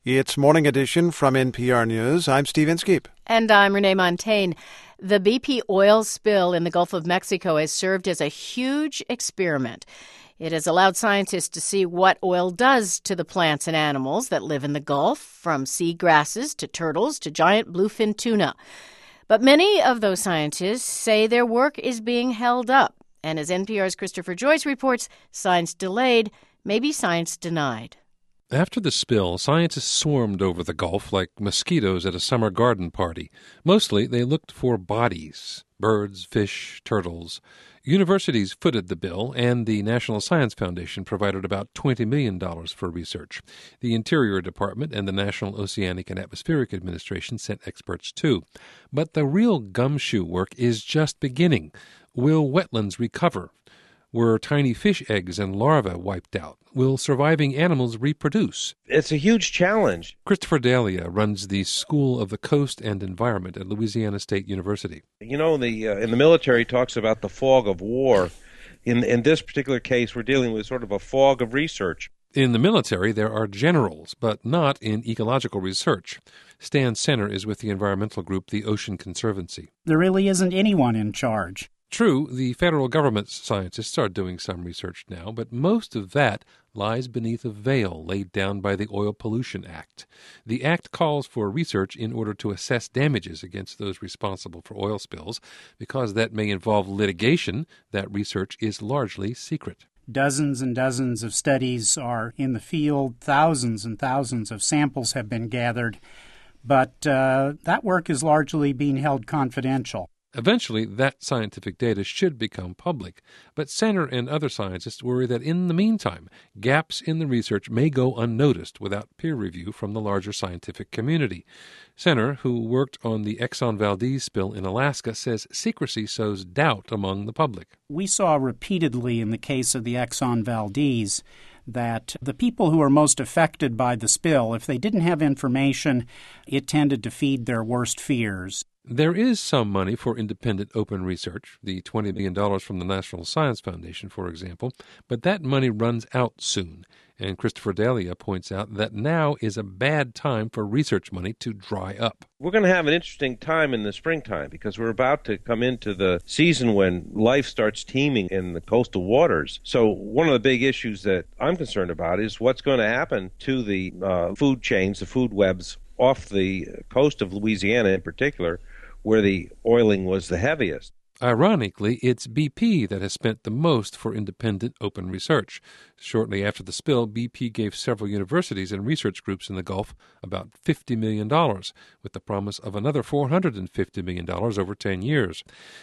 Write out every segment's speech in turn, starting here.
It's Morning Edition from NPR News. I'm Steve Inskeep. And I'm Renee Montaigne. The BP oil spill in the Gulf of Mexico has served as a huge experiment. It has allowed scientists to see what oil does to the plants and animals that live in the Gulf, from sea grasses to turtles to giant bluefin tuna. But many of those scientists say their work is being held up. And as NPR's Christopher Joyce reports, science delayed may be science denied. After the spill, scientists swarmed over the Gulf like mosquitoes at a summer garden party. Mostly, they looked for bodies, birds, fish, turtles. Universities footed the bill, and the National Science Foundation provided about $20 million for research. The Interior Department and the National Oceanic and Atmospheric Administration sent experts too. But the real gumshoe work is just beginning. Will wetlands recover? Were tiny fish eggs and larvae wiped out? Will surviving animals reproduce? It's a huge challenge. Christopher D'Elia runs the School of the Coast and Environment at Louisiana State University. You know, in the military talks about the fog of war. In this particular case, we're dealing with sort of a fog of research. In the military, there are generals, but not in ecological research. Stan Senner is with the environmental group, the Ocean Conservancy. There really isn't anyone in charge. True, the federal government's scientists are doing some research now, but most of that lies beneath a veil laid down by the Oil Pollution Act. The act calls for research in order to assess damages against those responsible for oil spills. Because that may involve litigation, that research is largely secret. Dozens and dozens of studies are in the field. Thousands and thousands of samples have been gathered. But that work is largely being held confidential. Eventually, that scientific data should become public, but Senner and other scientists worry that in the meantime, gaps in the research may go unnoticed without peer review from the larger scientific community. Senner, who worked on the Exxon Valdez spill in Alaska, says secrecy sows doubt among the public. We saw repeatedly in the case of the Exxon Valdez that the people who are most affected by the spill, if they didn't have information, it tended to feed their worst fears. There is some money for independent open research, the $20 million from the National Science Foundation, for example, but that money runs out soon. And Christopher D'Elia points out that now is a bad time for research money to dry up. We're going to have an interesting time in the springtime because we're about to come into the season when life starts teeming in the coastal waters. So one of the big issues that I'm concerned about is what's going to happen to the food chains, the food webs off the coast of Louisiana in particular, where the oiling was the heaviest. Ironically, it's BP that has spent the most for independent open research. Shortly after the spill, BP gave several universities and research groups in the Gulf about $50 million, with the promise of another $450 million over 10 years.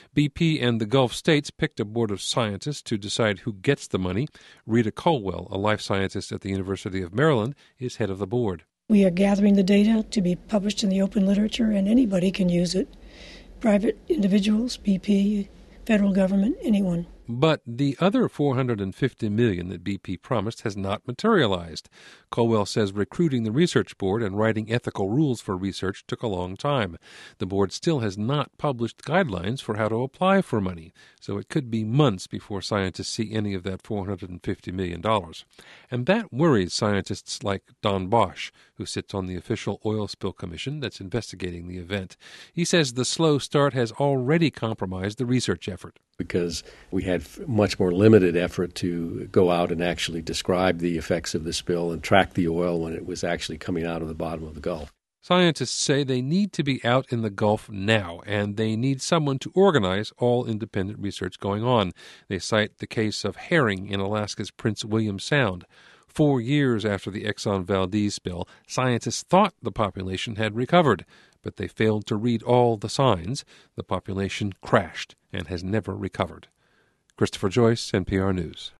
BP and the Gulf states picked a board of scientists to decide who gets the money. Rita Colwell, a life scientist at the University of Maryland, is head of the board. We are gathering the data to be published in the open literature, and anybody can use it. Private individuals, BP, federal government, anyone. But the other $450 million that BP promised has not materialized. Colwell says recruiting the research board and writing ethical rules for research took a long time. The board still has not published guidelines for how to apply for money, so it could be months before scientists see any of that $450 million. And that worries scientists like Don Bosch, who sits on the official oil spill commission that's investigating the event. He says the slow start has already compromised the research effort. Because we had much more limited effort to go out and actually describe the effects of the spill and track the oil when it was actually coming out of the bottom of the Gulf. Scientists say they need to be out in the Gulf now, and they need someone to organize all independent research going on. They cite the case of herring in Alaska's Prince William Sound. 4 years after the Exxon Valdez spill, scientists thought the population had recovered, but they failed to read all the signs. The population crashed and has never recovered. Christopher Joyce, NPR News.